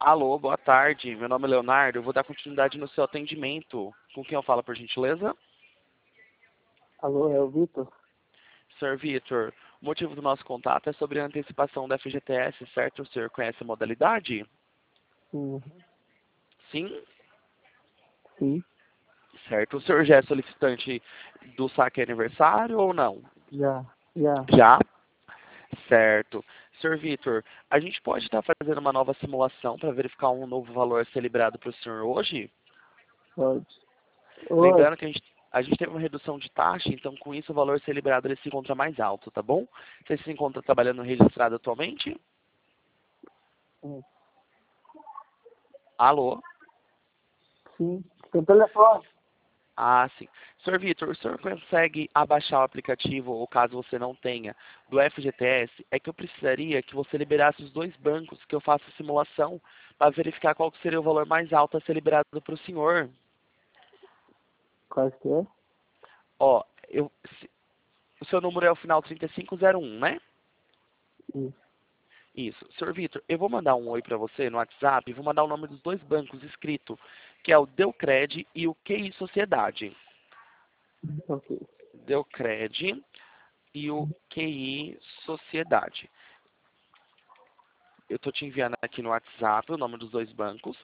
Alô, boa tarde. Meu nome é Leonardo. Eu vou dar continuidade no seu atendimento. Com quem eu falo, por gentileza? Alô, é o Vitor? Sr. Vitor, o motivo do nosso contato é sobre a antecipação da FGTS, certo? O senhor conhece a modalidade? Sim. Sim? Sim, Certo. O senhor já é solicitante do saque aniversário ou não? já. Já. Já? Certo. Sr. Vitor, a gente pode estar fazendo uma nova simulação para verificar um novo valor a ser liberado para o senhor hoje? Pode. Oi. Lembrando que a gente teve uma redução de taxa, então com isso o valor a ser liberado ele se encontra mais alto, tá bom? Você se encontra trabalhando registrado atualmente? Sim. Alô? Sim. Tem telefone. Ah, sim. Sr. Vitor, o senhor consegue abaixar o aplicativo, ou caso você não tenha, do FGTS? É que eu precisaria que você liberasse os dois bancos que eu faço a simulação para verificar qual que seria o valor mais alto a ser liberado para o senhor. Qual que é? Ó, o seu número é o final 3501, né? Isso. Isso. Sr. Vitor, eu vou mandar um oi para você no WhatsApp e vou mandar o nome dos dois bancos escrito, que é o Deucred e o QI Sociedade. Ok. Deucred e o QI Sociedade. Eu estou te enviando aqui no WhatsApp o nome dos dois bancos.